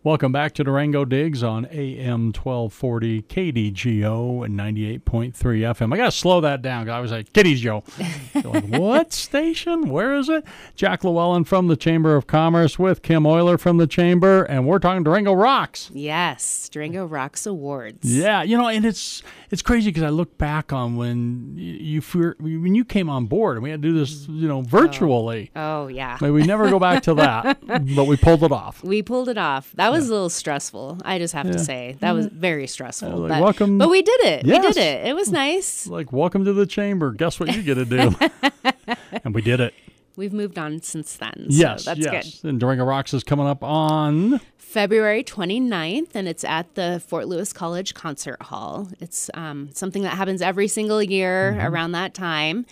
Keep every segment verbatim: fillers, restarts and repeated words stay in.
Welcome back to Durango Digs on A M twelve forty K D G O and ninety-eight point three F M. I got to slow that down because I was like, K D G O. You're like, what station? Where is it? Jack Llewellyn from the Chamber of Commerce with Kim Euler from the Chamber, and we're talking Durango Rocks. Yes, Durango Rocks Awards. Yeah, you know, and it's it's crazy because I look back on when you when you came on board and we had to do this, you know, virtually. Oh, oh yeah. Maybe we never go back to that, but we pulled it off. We pulled it off. That was yeah. a little stressful, I just have yeah. to say. That was very stressful. Uh, like, but, welcome. but we did it. Yes. We did it. It was nice. Like, welcome to the Chamber. Guess what you get to do? And we did it. We've moved on since then. Yes, so that's yes. good. And Durango Rocks is coming up on February twenty-ninth, and it's at the Fort Lewis College Concert Hall. It's um, something that happens every single year mm-hmm. around that time,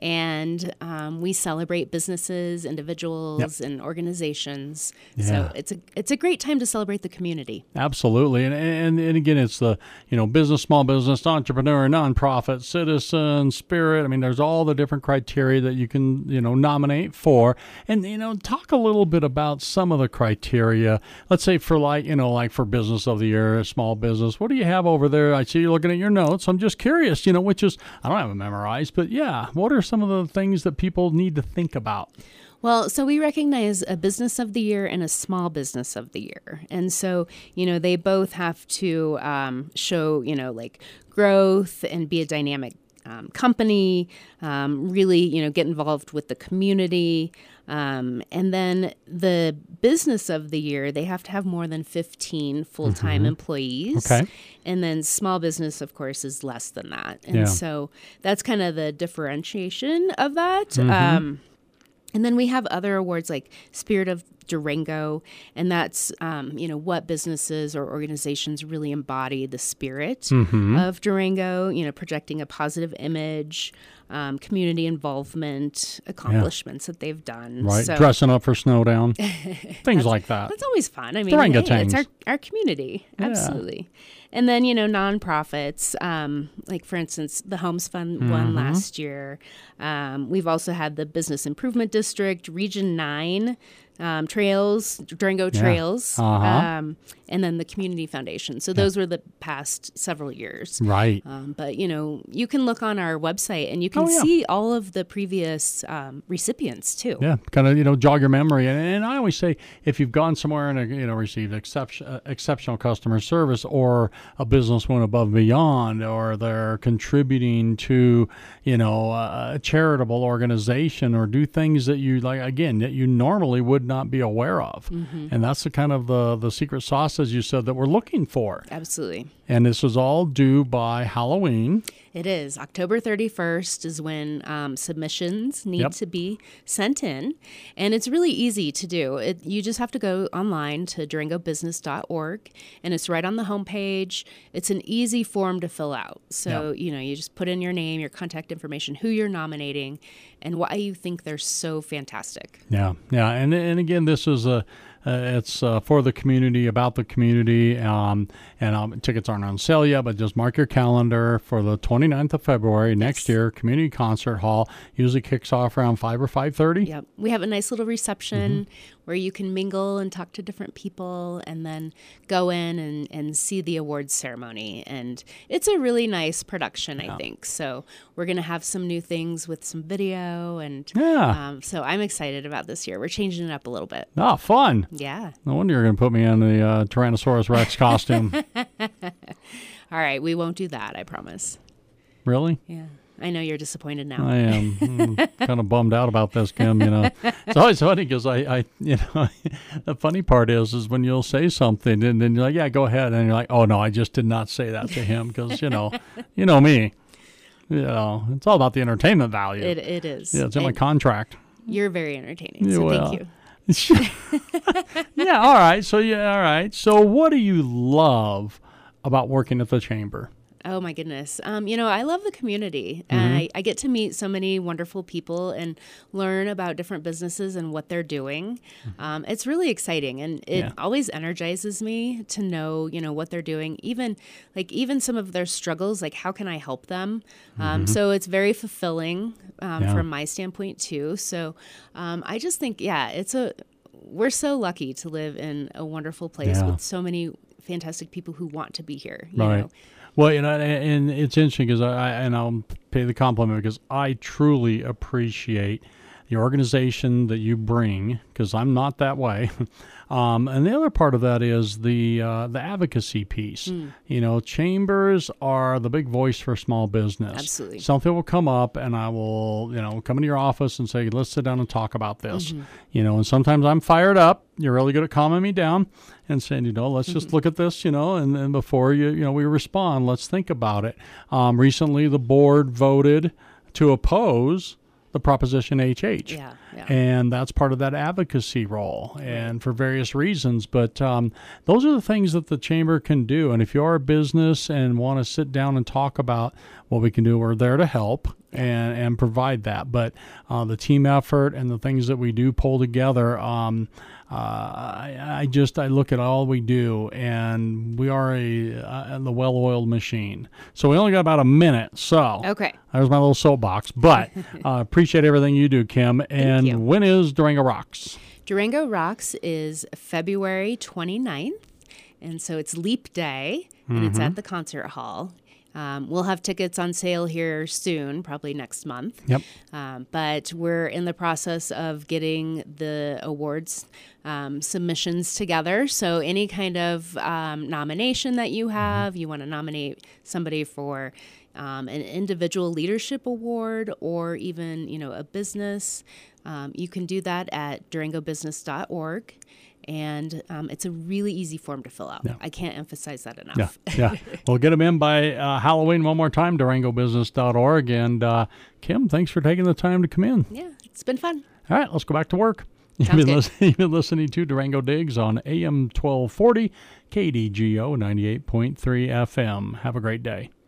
and um, we celebrate businesses, individuals, yep. and organizations. Yeah. So it's a it's a great time to celebrate the community. Absolutely, and and and again, it's the you know business, small business, entrepreneur, nonprofit, citizen, spirit. I mean, there's all the different criteria that you can you know nominate for, and you know talk a little bit about some of the criteria. Let's say for like, you know, like for business of the year, small business, what do you have over there? I see you're looking at your notes. I'm just curious, you know, which is, I don't have it memorized, but yeah, what are some of the things that people need to think about? Well, so we recognize a business of the year and a small business of the year. And so, you know, they both have to um, show, you know, like growth and be a dynamic Um, company, um, really, you know, get involved with the community. Um, and then the business of the year, they have to have more than fifteen full-time mm-hmm. employees. Okay. And then small business, of course, is less than that. And yeah. so that's kind of the differentiation of that. Mm-hmm. Um, and then we have other awards like Spirit of Durango, and that's, um, you know, what businesses or organizations really embody the spirit mm-hmm. of Durango, you know, projecting a positive image, um, community involvement, accomplishments yeah. that they've done. Right, so, dressing up for Snowdown, things like that. That's always fun. I mean, Durango hey, it's things. our, our community, yeah. absolutely. And then, you know, nonprofits, um, like, for instance, the Homes Fund mm-hmm. won last year. Um, we've also had the Business Improvement District, Region nine, um, Trails, Durango yeah. Trails, uh-huh. um, and then the Community Foundation. So those yeah. were the past several years. Right. Um, but, you know, you can look on our website and you can oh, yeah. see all of the previous um, recipients, too. Yeah, kind of, you know, jog your memory. And, and I always say, if you've gone somewhere and, you know, received exception, uh, exceptional customer service, or a business went above and beyond, or they're contributing to, you know, a charitable organization, or do things that you, like, again, that you normally would not be aware of. Mm-hmm. And that's the kind of the, the secret sauce, as you said, that we're looking for. Absolutely. And this is all due by Halloween. It is. October thirty-first is when um, submissions need yep. to be sent in. And it's really easy to do. It, you just have to go online to durango business dot org, and it's right on the homepage. It's an easy form to fill out. So, yep. you know, you just put in your name, your contact information, who you're nominating, and why you think they're so fantastic. Yeah, yeah. And, and again, this is a... Uh, it's uh, for the community, about the community, um, and um, tickets aren't on sale yet, but just mark your calendar for the twenty-ninth of February yes. next year. Community Concert Hall usually kicks off around five or five thirty. Yep. We have a nice little reception mm-hmm. where you can mingle and talk to different people, and then go in and, and see the awards ceremony. And it's a really nice production, yeah. I think. So we're going to have some new things with some video, and yeah. um, so I'm excited about this year. We're changing it up a little bit. Oh, fun. Yeah. No wonder you're going to put me in the uh, Tyrannosaurus Rex costume. All right. We won't do that, I promise. Really? Yeah. I know you're disappointed now. I am. I'm kind of bummed out about this, Kim. You know, it's always funny because I, I, you know, the funny part is, is when you'll say something and then you're like, yeah, go ahead. And you're like, oh, no, I just did not say that to him because, you know, you know me. You know, it's all about the entertainment value. It, it is. Yeah, it's in and my contract. You're very entertaining, so well, thank you. Yeah, all right. So, yeah, all right. So what do you love about working at the Chamber? Oh, my goodness. Um, you know, I love the community. Mm-hmm. And I, I get to meet so many wonderful people and learn about different businesses and what they're doing. Mm-hmm. Um, it's really exciting. And it yeah. always energizes me to know, you know, what they're doing. Even like even some of their struggles, like how can I help them? Um, mm-hmm. So it's very fulfilling um, yeah. from my standpoint, too. So um, I just think, yeah, it's a we're so lucky to live in a wonderful place Yeah. with so many fantastic people who want to be here. You Right. know? Well, you know, and, and it's interesting because I, I and I'll pay the compliment because I truly appreciate the organization that you bring, because I'm not that way. Um, and the other part of that is the uh, the advocacy piece. Mm. You know, chambers are the big voice for small business. Absolutely. Something will come up, and I will, you know, come into your office and say, "Let's sit down and talk about this." Mm-hmm. You know, and sometimes I'm fired up. You're really good at calming me down and saying, you know, let's just Mm-hmm. look at this, you know, and then before you, you know, we respond, let's think about it. Um, recently, the board voted to oppose the Proposition H H. Yeah, yeah. And that's part of that advocacy role, and for various reasons. But um, those are the things that the chamber can do. And if you are a business and want to sit down and talk about what we can do, we're there to help and, and provide that. But uh, the team effort and the things that we do pull together, um, uh, I, I just I look at all we do, and we are a uh, the well-oiled machine. So we only got about a minute. So Okay. there's my little soapbox. But uh, appreciate everything you do, Kim. And you. when is Durango Rocks? Durango Rocks is February twenty-ninth, and so it's Leap Day, and it's at the concert hall. Um, we'll have tickets on sale here soon, probably next month. Yep. Um, but we're in the process of getting the awards um, submissions together. So any kind of um, nomination that you have, you want to nominate somebody for um, an individual leadership award or even, you know, a business, um, you can do that at durango business dot org. And um, it's a really easy form to fill out. Yeah. I can't emphasize that Yeah, enough. yeah. Well, get them in by uh, Halloween one more time, durango business dot org. And uh, Kim, thanks for taking the time to come in. Yeah, it's been fun. All right, let's go back to work. You've Sounds been, good. listening, you've been listening to Durango Digs on A M twelve forty, K D G O ninety-eight point three F M. Have a great day.